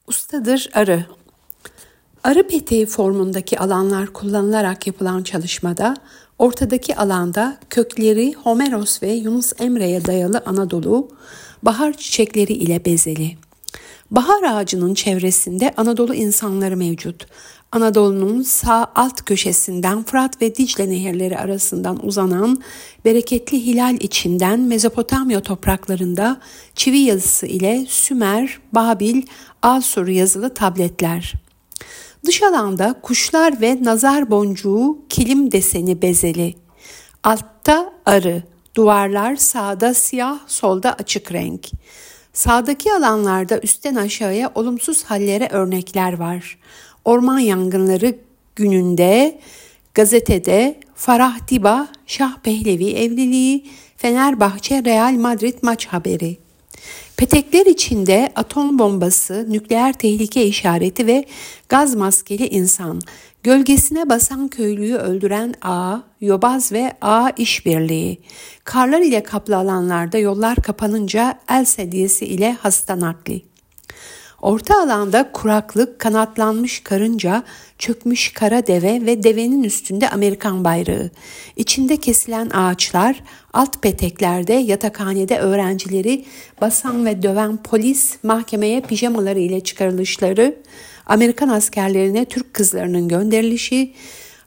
Ustadır arı. Arı peteği formundaki alanlar kullanılarak yapılan çalışmada, ortadaki alanda kökleri Homeros ve Yunus Emre'ye dayalı Anadolu, bahar çiçekleri ile bezeli. Bahar ağacının çevresinde Anadolu insanları mevcut. Anadolu'nun sağ alt köşesinden Fırat ve Dicle nehirleri arasından uzanan bereketli hilal içinden Mezopotamya topraklarında çivi yazısı ile Sümer, Babil, Asur yazılı tabletler. Dış alanda kuşlar ve nazar boncuğu kilim deseni bezeli. Altta arı, duvarlar sağda siyah, solda açık renk. Sağdaki alanlarda üstten aşağıya olumsuz hallere örnekler var. Orman yangınları gününde, gazetede Farah Diba, Şah Pehlevi evliliği, Fenerbahçe Real Madrid maç haberi. Petekler içinde atom bombası, nükleer tehlike işareti ve gaz maskeli insan, gölgesine basan köylüyü öldüren ağ, yobaz ve ağ işbirliği, karlar ile kaplı alanlarda yollar kapanınca el sedyesi ile hasta nakli. Orta alanda kuraklık, kanatlanmış karınca, çökmüş kara deve ve devenin üstünde Amerikan bayrağı. İçinde kesilen ağaçlar, alt peteklerde yatakhanede öğrencileri basan ve döven polis, mahkemeye pijamaları ile çıkarılışları, Amerikan askerlerine Türk kızlarının gönderilişi,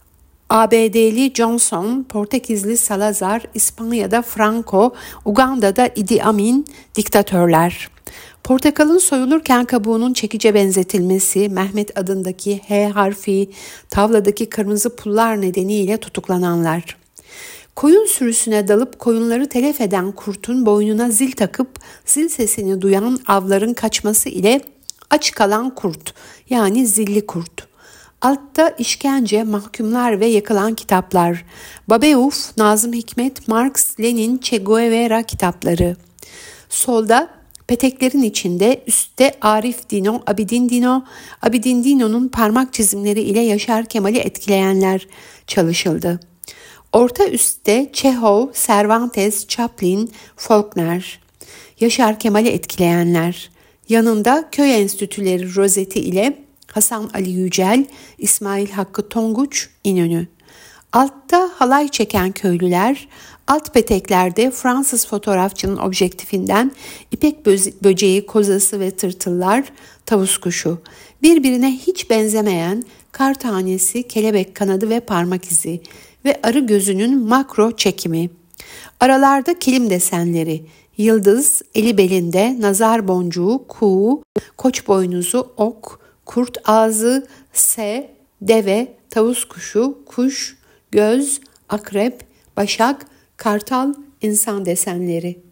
ABD'li Johnson, Portekizli Salazar, İspanya'da Franco, Uganda'da Idi Amin, diktatörler. Portakalın soyulurken kabuğunun çekice benzetilmesi, Mehmet adındaki H harfi, tavladaki kırmızı pullar nedeniyle tutuklananlar. Koyun sürüsüne dalıp koyunları telef eden kurtun boynuna zil takıp zil sesini duyan avların kaçması ile aç kalan kurt, yani zilli kurt. Altta işkence, mahkumlar ve yakılan kitaplar. Babeuf, Nazım Hikmet, Marx, Lenin, Che Guevara kitapları. Solda peteklerin içinde, üstte Arif Dino, Abidin Dino, Abidin Dino'nun parmak çizimleri ile Yaşar Kemal'i etkileyenler çalışıldı. Orta üstte Çehov, Cervantes, Chaplin, Faulkner, Yaşar Kemal'i etkileyenler. Yanında köy enstitüleri rozeti ile Hasan Ali Yücel, İsmail Hakkı Tonguç, İnönü. Altta halay çeken köylüler, alt peteklerde Fransız fotoğrafçının objektifinden ipek böceği, kozası ve tırtıllar, tavus kuşu. Birbirine hiç benzemeyen kar tanesi, kelebek kanadı ve parmak izi ve arı gözünün makro çekimi. Aralarda kilim desenleri, yıldız, eli belinde, nazar boncuğu, kuğu, koç boynuzu, ok, kurt ağzı, S, deve, tavus kuşu, kuş, göz, akrep, başak, kartal, insan desenleri.